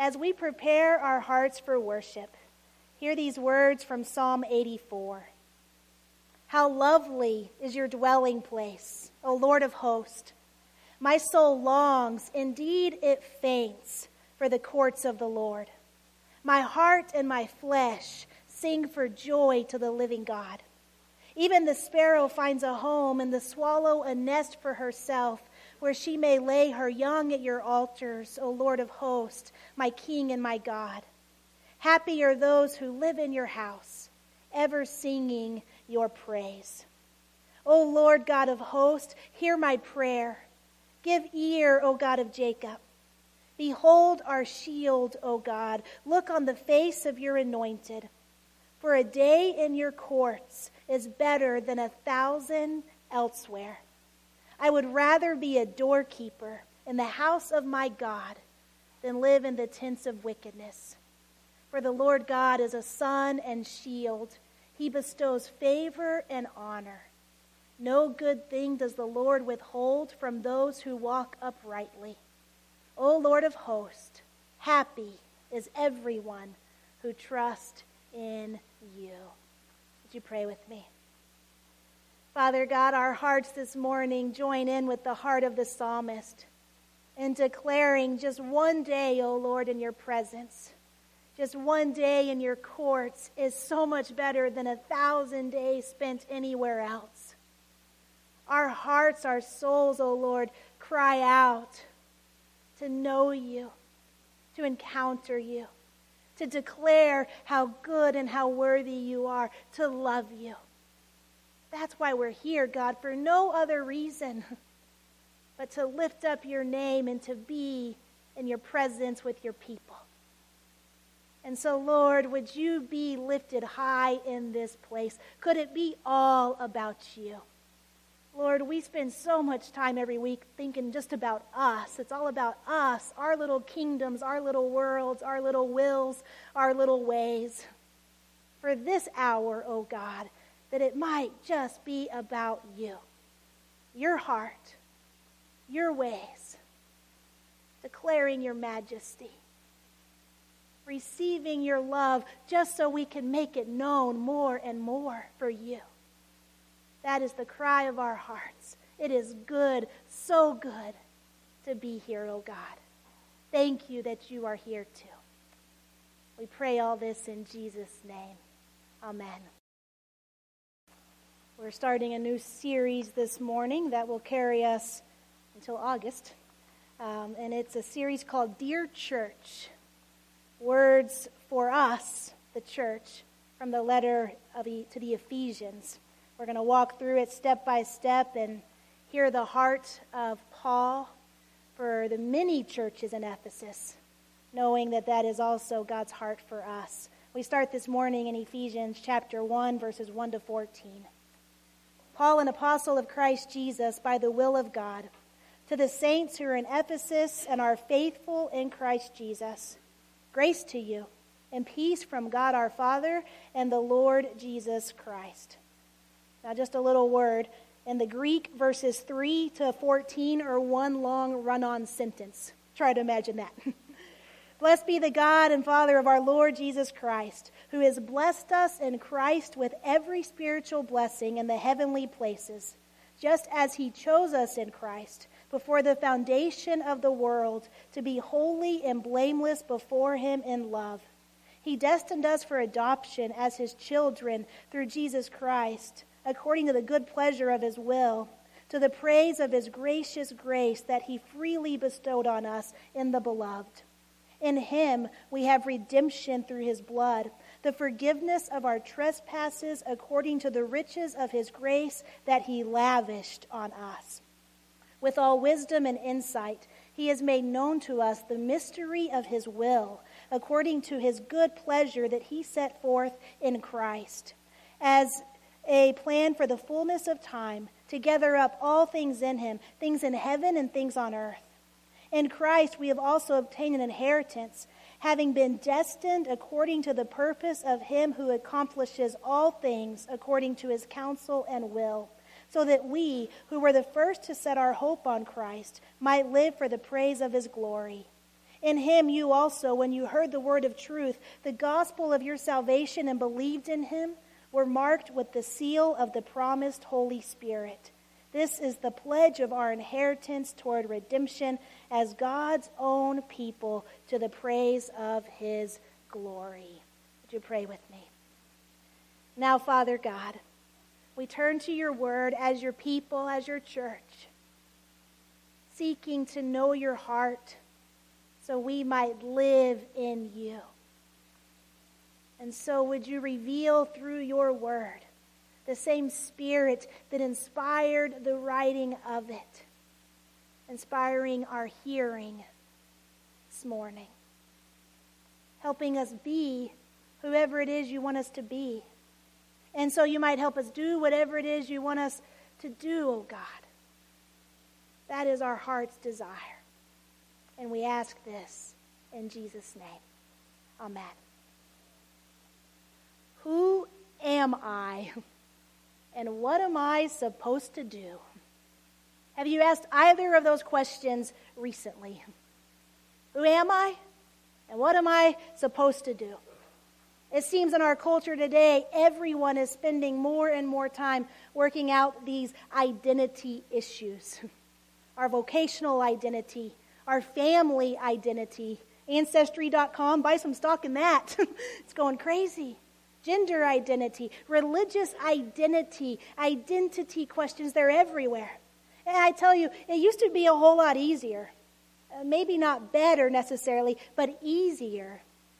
as we prepare our hearts for worship, hear these words from Psalm 84. How lovely is your dwelling place, O Lord of hosts. My soul longs, indeed it faints, for the courts of the Lord. My heart and my flesh sing for joy to the living God. Even the sparrow finds a home, and the swallow a nest for herself, where she may lay her young at your altars, O Lord of hosts, my King and my God. Happy are those who live in your house, ever singing your praise. O Lord God of hosts, hear my prayer. Give ear, O God of Jacob. Behold our shield, O God. Look on the face of your anointed. For a day in your courts is better than 1,000 elsewhere. I would rather be a doorkeeper in the house of my God than live in the tents of wickedness. For the Lord God is a sun and shield. He bestows favor and honor. No good thing does the Lord withhold from those who walk uprightly. O Lord of hosts, happy is everyone who trusts in you. Would you pray with me? Father God, our hearts this morning join in with the heart of the psalmist in declaring just one day, O Lord, in your presence. Just one day in your courts is so much better than 1,000 days spent anywhere else. Our hearts, our souls, O Lord, cry out to know you, to encounter you, to declare how good and how worthy you are, to love you. That's why we're here, God, for no other reason but to lift up your name and to be in your presence with your people. And so, Lord, would you be lifted high in this place? Could it be all about you? Lord, we spend so much time every week thinking just about us. It's all about us, our little kingdoms, our little worlds, our little wills, our little ways. For this hour, oh God, that it might just be about you, your heart, your ways, declaring your majesty, receiving your love just so we can make it known more and more for you. That is the cry of our hearts. It is good, so good to be here, oh God. Thank you that you are here too. We pray all this in Jesus' name. Amen. We're starting a new series this morning that will carry us until August. And it's a series called Dear Church, Words for Us, the Church, from the letter to the Ephesians. We're going to walk through it step by step and hear the heart of Paul for the many churches in Ephesus, knowing that that is also God's heart for us. We start this morning in Ephesians chapter 1, verses 1 to 14. Paul, an apostle of Christ Jesus, by the will of God, to the saints who are in Ephesus and are faithful in Christ Jesus, grace to you and peace from God our Father and the Lord Jesus Christ. Now, just a little word. In the Greek, verses 3 to 14 are one long run-on sentence. Try to imagine that. Blessed be the God and Father of our Lord Jesus Christ, who has blessed us in Christ with every spiritual blessing in the heavenly places, just as he chose us in Christ before the foundation of the world to be holy and blameless before him in love. He destined us for adoption as his children through Jesus Christ, according to the good pleasure of his will, to the praise of his gracious grace that he freely bestowed on us in the beloved. In him we have redemption through his blood, the forgiveness of our trespasses according to the riches of his grace that he lavished on us. With all wisdom and insight, he has made known to us the mystery of his will, according to his good pleasure that he set forth in Christ, as a plan for the fullness of time, to gather up all things in him, things in heaven and things on earth. In Christ we have also obtained an inheritance, having been destined according to the purpose of him who accomplishes all things according to his counsel and will, so that we, who were the first to set our hope on Christ, might live for the praise of his glory. In him you also, when you heard the word of truth, the gospel of your salvation, and believed in him, were marked with the seal of the promised Holy Spirit. This is the pledge of our inheritance toward redemption as God's own people, to the praise of his glory. Would you pray with me? Now, Father God, we turn to your word as your people, as your church, seeking to know your heart so we might live in you. And so would you reveal through your word the same Spirit that inspired the writing of it, inspiring our hearing this morning, helping us be whoever it is you want us to be. And so you might help us do whatever it is you want us to do, oh God. That is our heart's desire. And we ask this in Jesus' name. Amen. Who am I? And what am I supposed to do? Have you asked either of those questions recently? Who am I? And what am I supposed to do? It seems in our culture today, everyone is spending more and more time working out these identity issues. Our vocational identity, our family identity. Ancestry.com, buy some stock in that. It's going crazy. Gender identity, religious identity, identity questions, they're everywhere. And I tell you, it used to be a whole lot easier. Maybe not better necessarily, but easier.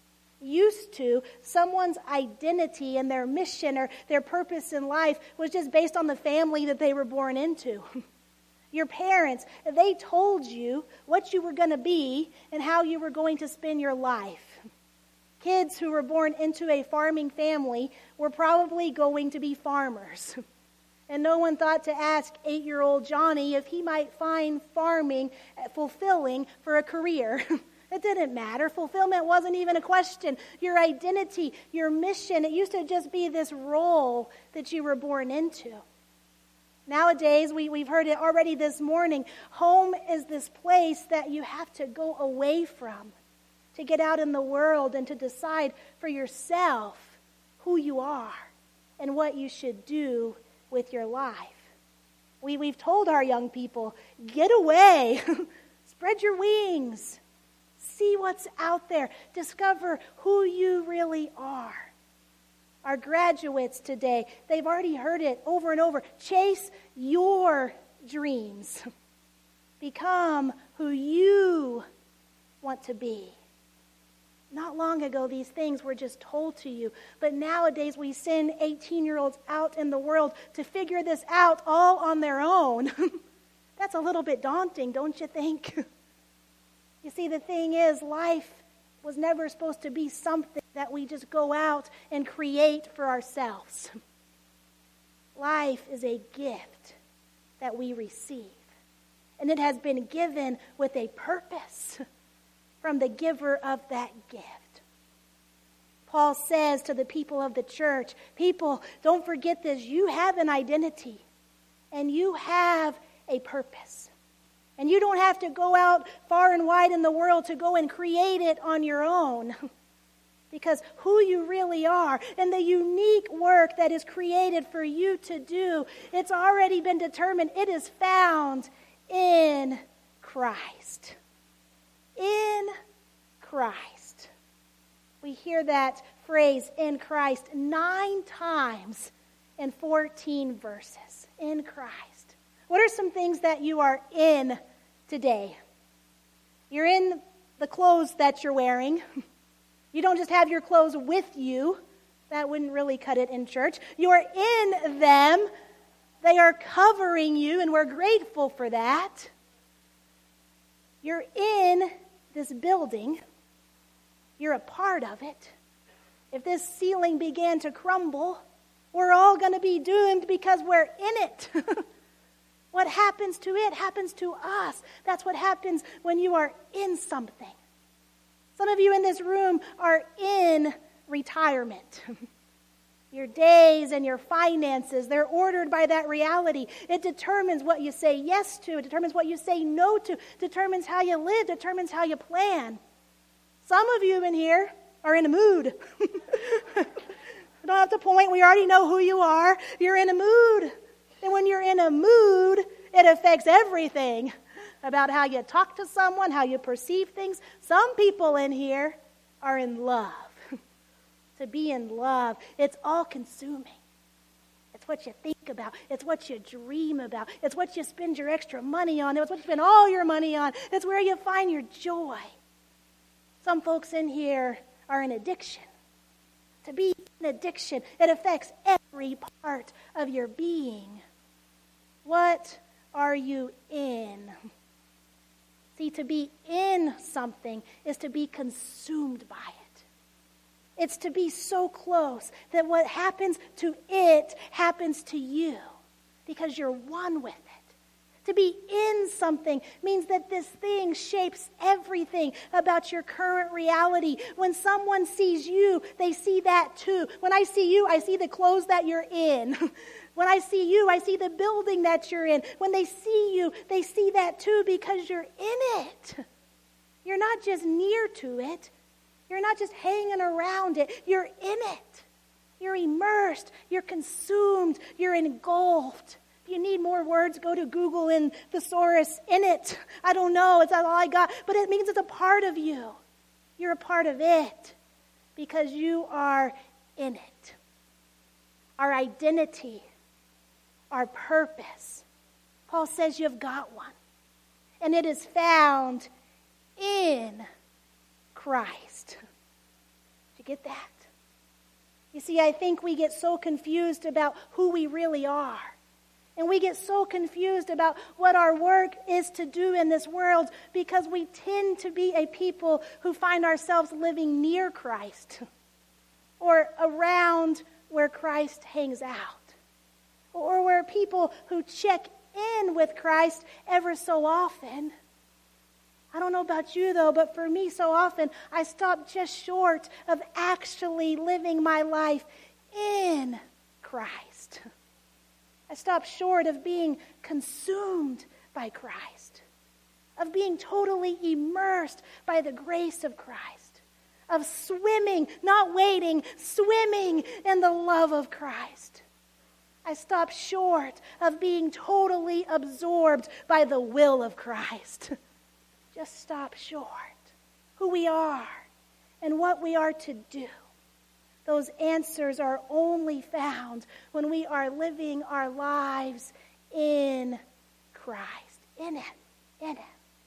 Used to, someone's identity and their mission or their purpose in life was just based on the family that they were born into. Your parents, they told you what you were going to be and how you were going to spend your life. Kids who were born into a farming family were probably going to be farmers. And no one thought to ask 8-year-old Johnny if he might find farming fulfilling for a career. It didn't matter. Fulfillment wasn't even a question. Your identity, your mission, it used to just be this role that you were born into. Nowadays, we've heard it already this morning, home is this place that you have to go away from to get out in the world and to decide for yourself who you are and what you should do with your life. We've told our young people, get away, spread your wings, see what's out there, discover who you really are. Our graduates today, they've already heard it over and over. Chase your dreams. Become who you want to be. Not long ago, these things were just told to you. But nowadays, we send 18-year-olds out in the world to figure this out all on their own. That's a little bit daunting, don't you think? You see, the thing is, life was never supposed to be something that we just go out and create for ourselves. Life is a gift that we receive. And it has been given with a purpose from the giver of that gift. Paul says to the people of the church, people, don't forget this. You have an identity and you have a purpose. And you don't have to go out far and wide in the world to go and create it on your own. Because who you really are and the unique work that is created for you to do, it's already been determined. It is found in Christ. In Christ. We hear that phrase, in Christ, 9 times in 14 verses. In Christ. What are some things that you are in today? You're in the clothes that you're wearing. You don't just have your clothes with you. That wouldn't really cut it in church. You are in them. They are covering you, and we're grateful for that. You're in this building. You're a part of it. If this ceiling began to crumble, we're all going to be doomed because we're in it. What happens to it happens to us. That's what happens when you are in something. Some of you in this room are in retirement. Your days and your finances, they're ordered by that reality. It determines what you say yes to. It determines what you say no to. It determines how you live. It determines how you plan. Some of you in here are in a mood. I don't have to point. We already know who you are. You're in a mood. And when you're in a mood, it affects everything about how you talk to someone, how you perceive things. Some people in here are in love. To be in love, it's all-consuming. It's what you think about. It's what you dream about. It's what you spend your extra money on. It's what you spend all your money on. It's where you find your joy. Some folks in here are in addiction. To be in addiction, it affects every part of your being. What are you in? See, to be in something is to be consumed by it. It's to be so close that what happens to it happens to you because you're one with it. To be in something means that this thing shapes everything about your current reality. When someone sees you, they see that too. When I see you, I see the clothes that you're in. When I see you, I see the building that you're in. When they see you, they see that too because you're in it. You're not just near to it. You're not just hanging around it. You're in it. You're immersed. You're consumed. You're engulfed. If you need more words, go to Google and thesaurus, in it. I don't know. It's not all I got. But it means it's a part of you. You're a part of it because you are in it. Our identity, our purpose. Paul says you've got one. And it is found in Christ. Did you get that? You see, I think we get so confused about who we really are. And we get so confused about what our work is to do in this world because we tend to be a people who find ourselves living near Christ or around where Christ hangs out. Or we're people who check in with Christ ever so often. I don't know about you, though, but for me, so often, I stop just short of actually living my life in Christ. I stop short of being consumed by Christ, of being totally immersed by the grace of Christ, of swimming, not wading, swimming in the love of Christ. I stop short of being totally absorbed by the will of Christ. Just stop short. Who we are and what we are to do. Those answers are only found when we are living our lives in Christ. In it. In it.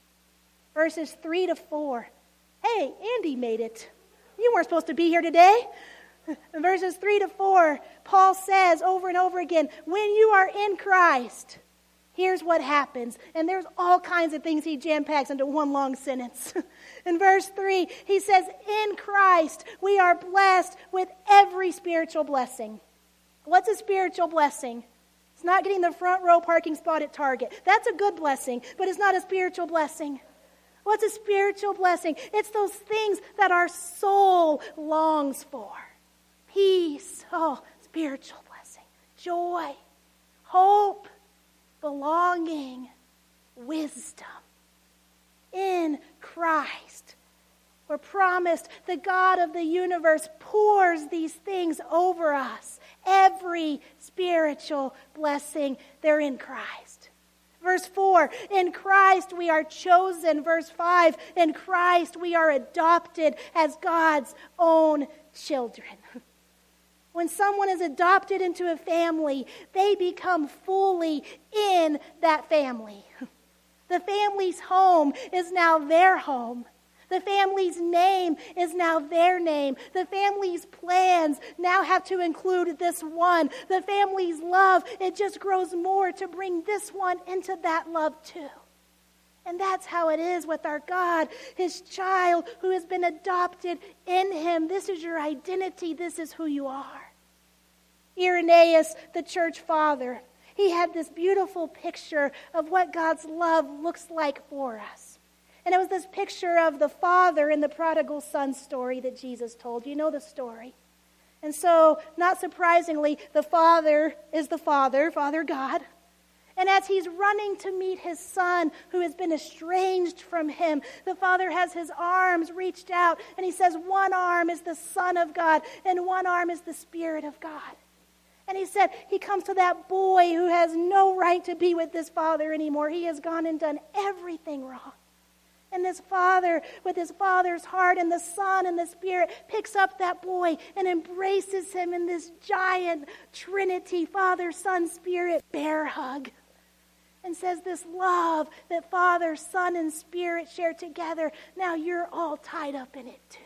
Verses 3-4. Hey, Andy made it. You weren't supposed to be here today. In verses 3-4, Paul says over and over again, when you are in Christ, here's what happens. And there's all kinds of things he jam-packs into one long sentence. In verse 3, he says, in Christ, we are blessed with every spiritual blessing. What's a spiritual blessing? It's not getting the front row parking spot at Target. That's a good blessing, but it's not a spiritual blessing. What's a spiritual blessing? It's those things that our soul longs for. Peace, spiritual blessing. Joy, hope, belonging, wisdom. In Christ, we're promised the God of the universe pours these things over us. Every spiritual blessing, they're in Christ. Verse 4, in Christ we are chosen. Verse 5, in Christ we are adopted as God's own children. When someone is adopted into a family, they become fully in that family. The family's home is now their home. The family's name is now their name. The family's plans now have to include this one. The family's love, it just grows more to bring this one into that love too. And that's how it is with our God, his child who has been adopted in him. This is your identity. This is who you are. Irenaeus, the church father, he had this beautiful picture of what God's love looks like for us. And it was this picture of the father in the prodigal son story that Jesus told. You know the story. And so, not surprisingly, the father is the Father God. And as he's running to meet his son who has been estranged from him, the Father has his arms reached out, and he says one arm is the Son of God and one arm is the Spirit of God. And he said he comes to that boy who has no right to be with this father anymore. He has gone and done everything wrong. And this father, with his father's heart, and the Son and the Spirit, picks up that boy and embraces him in this giant Trinity, Father, Son, Spirit, bear hug. And says this love that Father, Son, and Spirit share together, now you're all tied up in it too.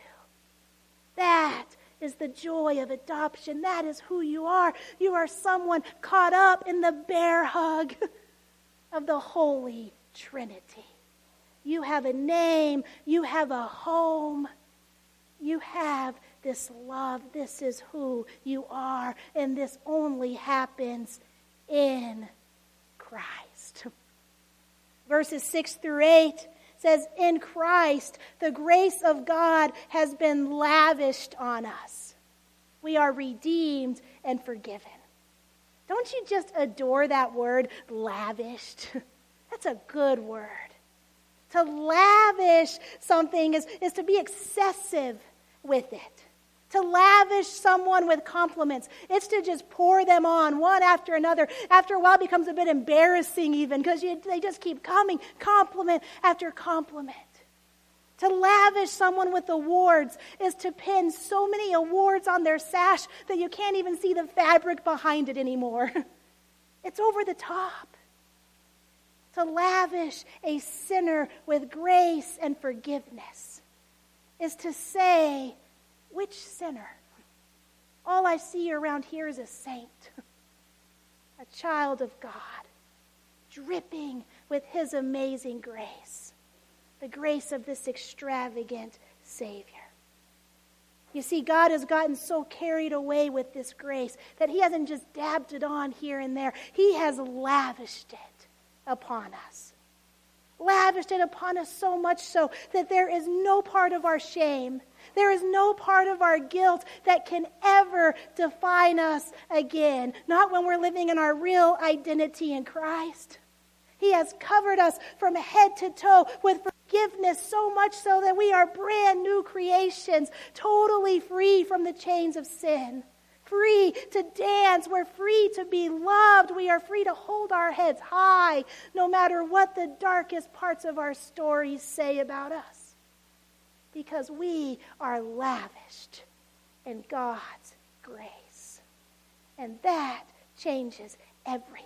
That is the joy of adoption. That is who you are. You are someone caught up in the bear hug of the Holy Trinity. You have a name. You have a home. You have this love. This is who you are. And this only happens in Christ. Verses 6 through 8 says, in Christ, the grace of God has been lavished on us. We are redeemed and forgiven. Don't you just adore that word, lavished? That's a good word. To lavish something is to be excessive with it. To lavish someone with compliments. It's to just pour them on one after another. After a while it becomes a bit embarrassing even because they just keep coming, compliment after compliment. To lavish someone with awards is to pin so many awards on their sash that you can't even see the fabric behind it anymore. It's over the top. To lavish a sinner with grace and forgiveness is to say, which sinner? All I see around here is a saint, a child of God, dripping with his amazing grace, the grace of this extravagant Savior. You see, God has gotten so carried away with this grace that he hasn't just dabbed it on here and there. He has lavished it upon us. Lavished it upon us so much so that there is no part of our shame, there is no part of our guilt that can ever define us again. Not when we're living in our real identity in Christ. He has covered us from head to toe with forgiveness so much so that we are brand new creations, totally free from the chains of sin. Free to dance. We're free to be loved. We are free to hold our heads high no matter what the darkest parts of our stories say about us. Because we are lavished in God's grace. And that changes everything.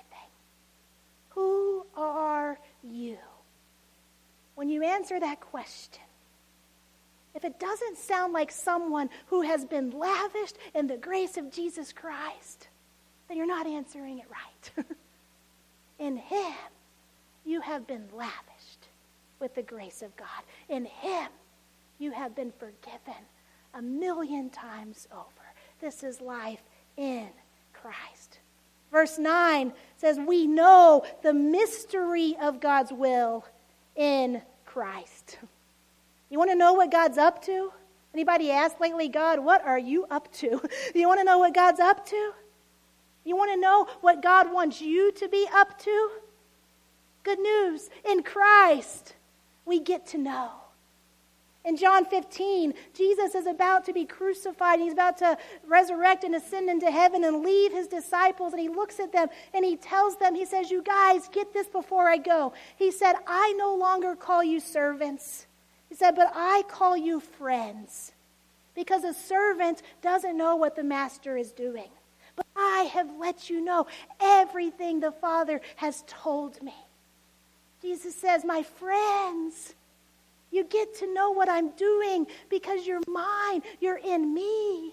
Who are you? When you answer that question, if it doesn't sound like someone who has been lavished in the grace of Jesus Christ, then you're not answering it right. In him, you have been lavished with the grace of God. In him, you have been forgiven 1,000,000 times over. This is life in Christ. Verse 9 says, we know the mystery of God's will in Christ. You want to know what God's up to? Anybody asked lately, God, what are you up to? You want to know what God's up to? You want to know what God wants you to be up to? Good news. In Christ, we get to know. In John 15, Jesus is about to be crucified. He's about to resurrect and ascend into heaven and leave his disciples. And he looks at them and he tells them, he says, you guys, get this before I go. He said, I no longer call you servants. He said, but I call you friends. Because a servant doesn't know what the master is doing. But I have let you know everything the Father has told me. Jesus says, my friends, you get to know what I'm doing because you're mine. You're in me.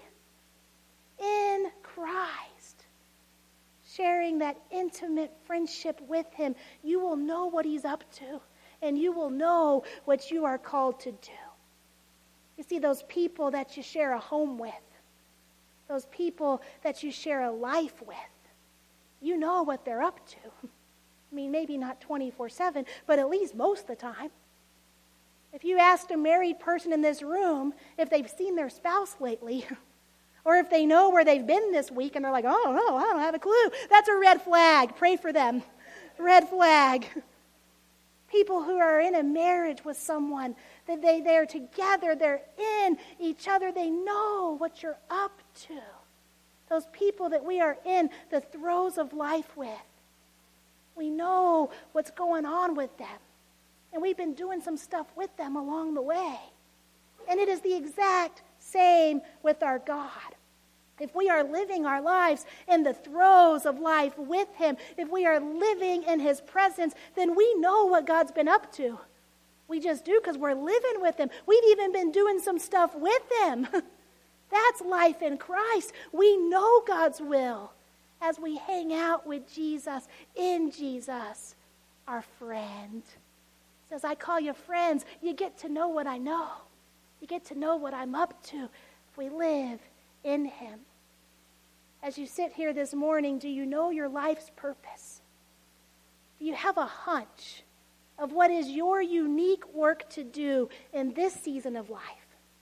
In Christ. Sharing that intimate friendship with him, you will know what he's up to. And you will know what you are called to do. You see, those people that you share a home with, those people that you share a life with, you know what they're up to. I mean, maybe not 24/7, but at least most of the time. If you asked a married person in this room if they've seen their spouse lately, or if they know where they've been this week and they're like, oh, no, I don't have a clue, that's a red flag. Pray for them. red flag. People who are in a marriage with someone, that they're together, they're in each other, they know what you're up to. Those people that we are in the throes of life with, we know what's going on with them. And we've been doing some stuff with them along the way. And it is the exact same with our God. If we are living our lives in the throes of life with Him, if we are living in His presence, then we know what God's been up to. We just do because we're living with Him. We've even been doing some stuff with Him. That's life in Christ. We know God's will as we hang out with Jesus, in Jesus, our friend. It says, I call you friends. You get to know what I know. You get to know what I'm up to if we live in Him. As you sit here this morning, do you know your life's purpose? Do you have a hunch of what is your unique work to do in this season of life?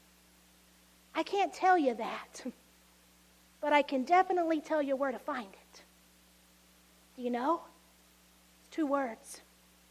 I can't tell you that, but I can definitely tell you where to find it. Do you know? It's 2 words.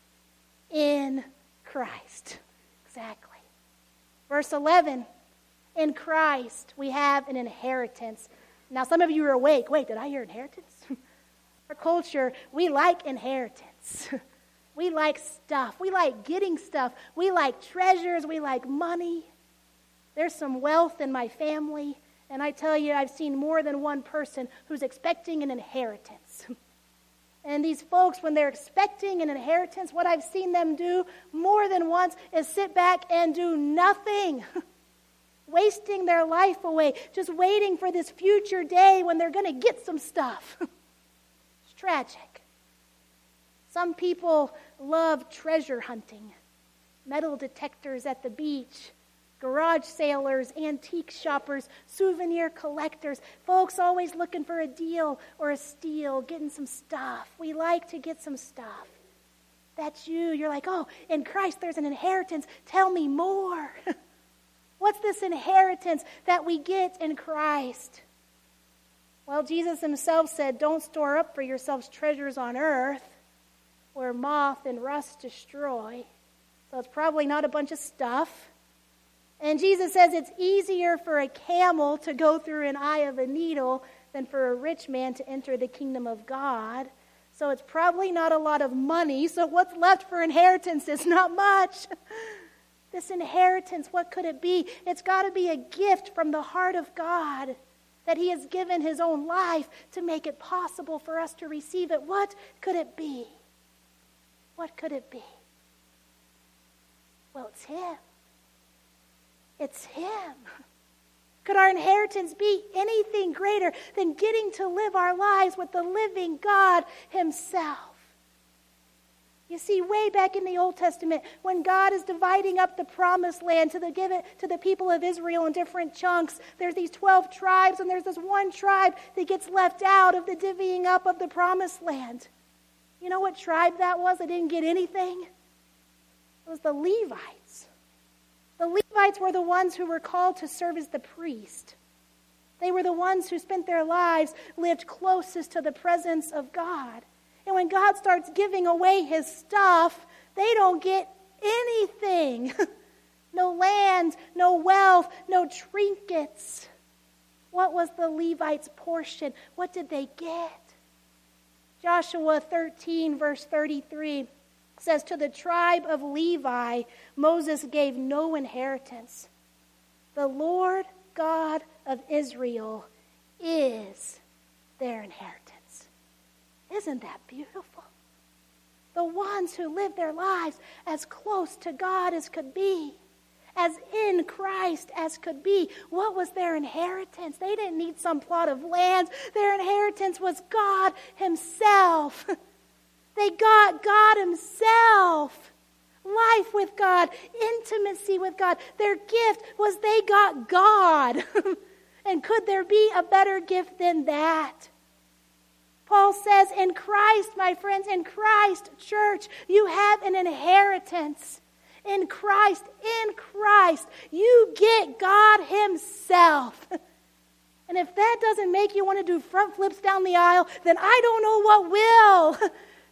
In Christ. Exactly. Verse 11, in Christ we have an inheritance. Now some of you are awake. Wait, did I hear inheritance? Our culture, we like inheritance. We like stuff. We like getting stuff. We like treasures. We like money. There's some wealth in my family, and I tell you, I've seen more than one person who's expecting an inheritance. And these folks, when they're expecting an inheritance, what I've seen them do more than once is sit back and do nothing. Wasting their life away, just waiting for this future day when they're going to get some stuff. It's tragic. Some people love treasure hunting, metal detectors at the beach, garage sailors, antique shoppers, souvenir collectors, folks always looking for a deal or a steal, getting some stuff. We like to get some stuff. That's you. You're like, oh, in Christ there's an inheritance. Tell me more. What's this inheritance that we get in Christ? Well, Jesus himself said, don't store up for yourselves treasures on earth where moth and rust destroy. So it's probably not a bunch of stuff. And Jesus says it's easier for a camel to go through an eye of a needle than for a rich man to enter the kingdom of God. So it's probably not a lot of money. So what's left for inheritance is not much. This inheritance, what could it be? It's got to be a gift from the heart of God that he has given his own life to make it possible for us to receive it. What could it be? What could it be? Well, it's him. It's him. Could our inheritance be anything greater than getting to live our lives with the living God himself? You see, way back in the Old Testament, when God is dividing up the promised land to give it to the people of Israel in different chunks, there's these 12 tribes, and there's this one tribe that gets left out of the divvying up of the promised land. You know what tribe that was that didn't get anything? It was the Levites. The Levites were the ones who were called to serve as the priest. They were the ones who spent their lives, lived closest to the presence of God. And when God starts giving away his stuff, they don't get anything. No land, no wealth, no trinkets. What was the Levites' portion? What did they get? Joshua 13, verse 33 says, to the tribe of Levi, Moses gave no inheritance. The Lord God of Israel is their inheritance. Isn't that beautiful? The ones who live their lives as close to God as could be, as in Christ as could be. What was their inheritance? They didn't need some plot of land. Their inheritance was God himself. They got God himself. Life with God, intimacy with God. Their gift was they got God. And could there be a better gift than that? Paul says, in Christ, my friends, in Christ, church, you have an inheritance. In Christ, you get God himself. And if that doesn't make you want to do front flips down the aisle, then I don't know what will.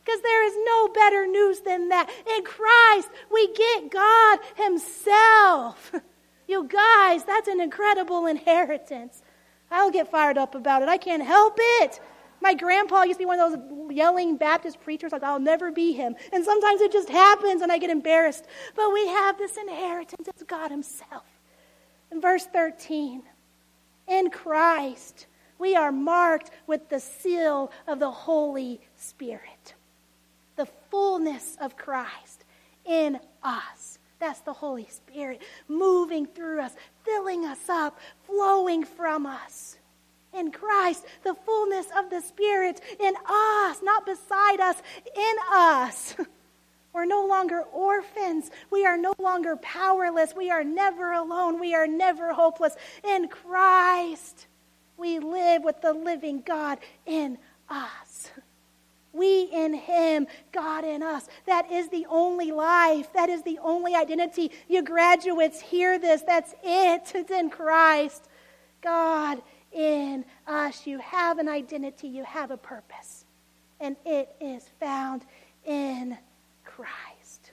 Because there is no better news than that. In Christ, we get God himself. You guys, that's an incredible inheritance. I'll get fired up about it. I can't help it. My grandpa used to be one of those yelling Baptist preachers, like, I'll never be him. And sometimes it just happens and I get embarrassed. But we have this inheritance. It's God himself. In verse 13, in Christ, we are marked with the seal of the Holy Spirit. The fullness of Christ in us. That's the Holy Spirit moving through us, filling us up, flowing from us. In Christ, the fullness of the Spirit in us, not beside us, in us. We're no longer orphans. We are no longer powerless. We are never alone. We are never hopeless. In Christ, we live with the living God in us. We in him, God in us. That is the only life. That is the only identity. You graduates, hear this. That's it. It's in Christ. God in us. You have an identity. You have a purpose. And it is found in Christ.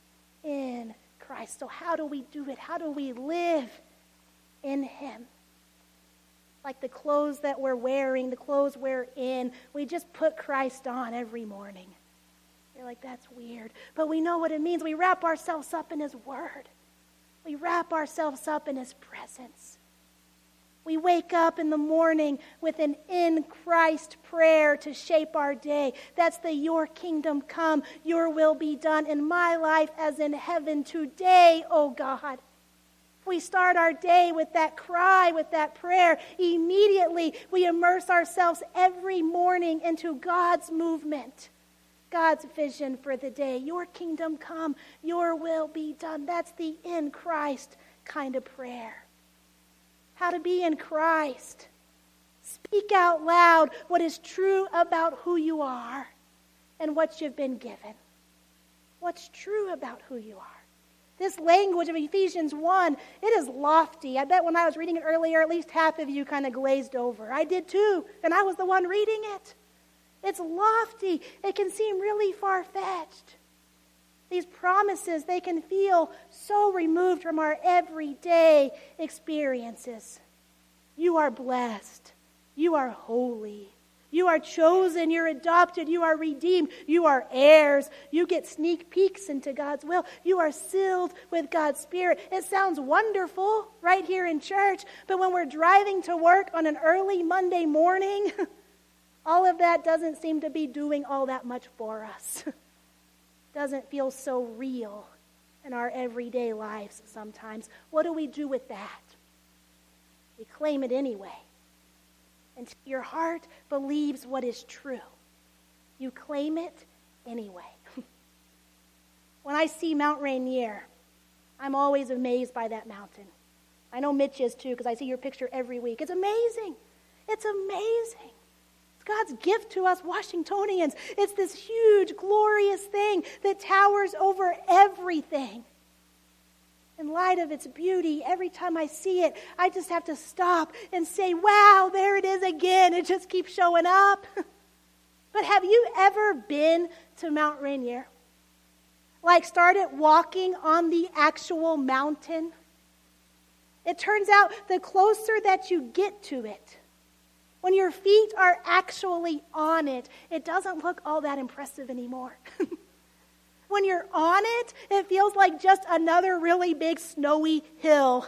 In Christ. So how do we do it? How do we live in him? Like the clothes that we're wearing, the clothes we're in, we just put Christ on every morning. You're like, that's weird. But we know what it means. We wrap ourselves up in his word. We wrap ourselves up in his presence. We wake up in the morning with an in Christ prayer to shape our day. That's the your kingdom come, your will be done in my life as in heaven today, oh God. If we start our day with that cry, with that prayer, immediately we immerse ourselves every morning into God's movement, God's vision for the day. Your kingdom come, your will be done. That's the in Christ kind of prayer. How to be in Christ. Speak out loud what is true about who you are and what you've been given. What's true about who you are. This language of Ephesians 1, it is lofty. I bet when I was reading it earlier, at least half of you kind of glazed over. I did too, and I was the one reading it. It's lofty. It can seem really far-fetched. These promises, they can feel so removed from our everyday experiences. You are blessed. You are holy. You are chosen. You're adopted. You are redeemed. You are heirs. You get sneak peeks into God's will. You are sealed with God's Spirit. It sounds wonderful right here in church, but when we're driving to work on an early Monday morning, all of that doesn't seem to be doing all that much for us. Doesn't feel so real in our everyday lives sometimes. What do we do with that? We claim it anyway. Until your heart believes what is true, you claim it anyway. When I see Mount Rainier, I'm always amazed by that mountain. I know Mitch is too, because I see your picture every week. It's amazing. It's amazing. It's God's gift to us Washingtonians. It's this huge, glorious thing that towers over everything. In light of its beauty, every time I see it, I just have to stop and say, wow, there it is again. It just keeps showing up. But have you ever been to Mount Rainier? Like started walking on the actual mountain? It turns out the closer that you get to it, when your feet are actually on it, it doesn't look all that impressive anymore. When you're on it, it feels like just another really big snowy hill.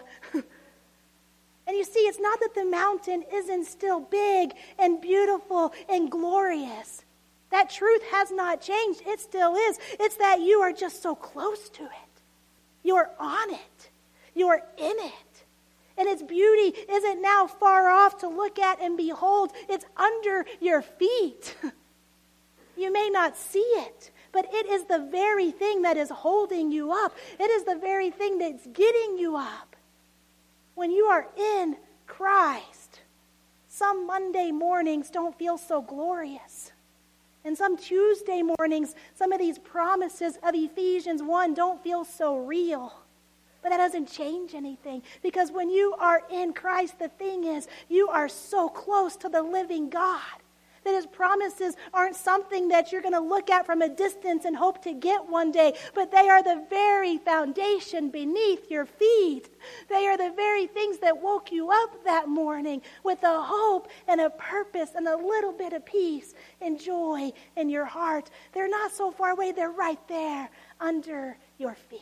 And you see, it's not that the mountain isn't still big and beautiful and glorious. That truth has not changed. It still is. It's that you are just so close to it. You're on it. You're in it. And its beauty isn't now far off to look at and behold. It's under your feet. You may not see it, but it is the very thing that is holding you up. It is the very thing that's getting you up. When you are in Christ, some Monday mornings don't feel so glorious. And some Tuesday mornings, some of these promises of Ephesians 1 don't feel so real. But that doesn't change anything. Because when you are in Christ, the thing is, you are so close to the living God That his promises aren't something that you're going to look at from a distance and hope to get one day, but they are the very foundation beneath your feet. They are the very things that woke you up that morning with a hope and a purpose and a little bit of peace and joy in your heart. They're not so far away. They're right there under your feet.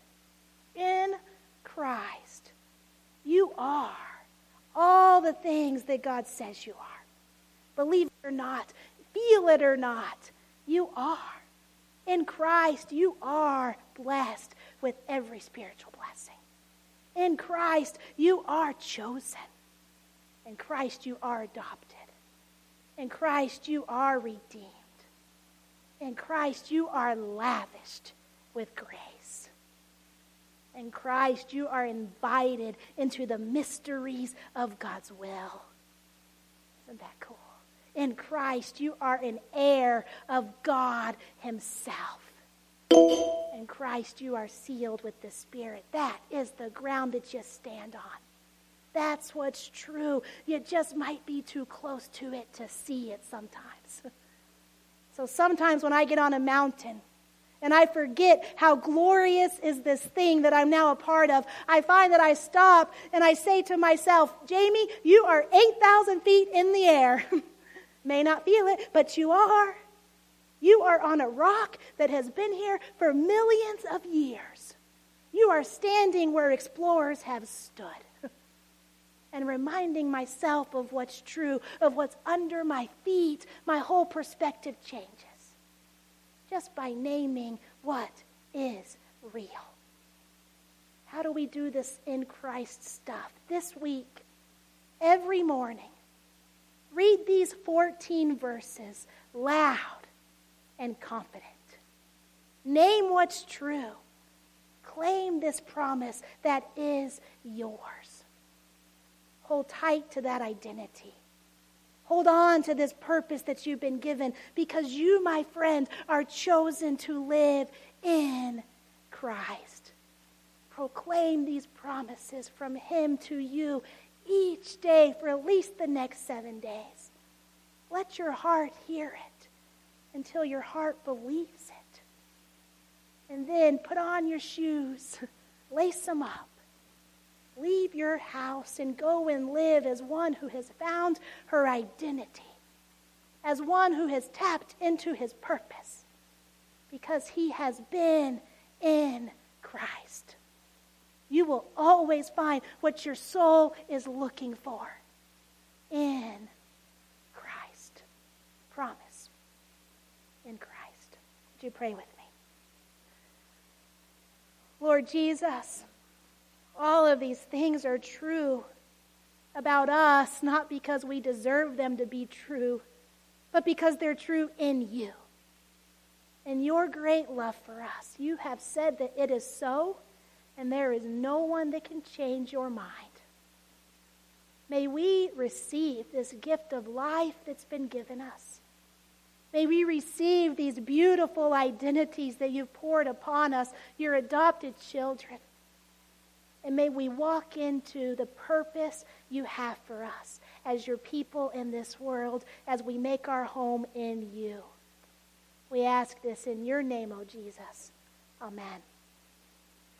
In Christ, you are all the things that God says you are. Believe it or not, feel it or not, you are. In Christ, you are blessed with every spiritual blessing. In Christ, you are chosen. In Christ, you are adopted. In Christ, you are redeemed. In Christ, you are lavished with grace. In Christ, you are invited into the mysteries of God's will. Isn't that cool? In Christ, you are an heir of God himself. In Christ, you are sealed with the Spirit. That is the ground that you stand on. That's what's true. You just might be too close to it to see it sometimes. So sometimes when I get on a mountain and I forget how glorious is this thing that I'm now a part of, I find that I stop and I say to myself, Jamie, you are 8,000 feet in the air. May not feel it, but you are. You are on a rock that has been here for millions of years. You are standing where explorers have stood. And reminding myself of what's true, of what's under my feet, my whole perspective changes. Just by naming what is real. How do we do this in Christ stuff? This week, every morning, read these 14 verses loud and confident. Name what's true. Claim this promise that is yours. Hold tight to that identity. Hold on to this purpose that you've been given because you, my friend, are chosen to live in Christ. Proclaim these promises from him to you each day for at least the next 7 days. Let your heart hear it until your heart believes it. And then put on your shoes, lace them up. Leave your house and go and live as one who has found her identity, as one who has tapped into his purpose, because he has been in Christ. You will always find what your soul is looking for in Christ. Promise. In Christ. Would you pray with me? Lord Jesus, all of these things are true about us, not because we deserve them to be true, but because they're true in you. In your great love for us, you have said that it is so, and there is no one that can change your mind. May we receive this gift of life that's been given us. May we receive these beautiful identities that you've poured upon us, your adopted children. And may we walk into the purpose you have for us as your people in this world as we make our home in you. We ask this in your name, O Jesus. Amen.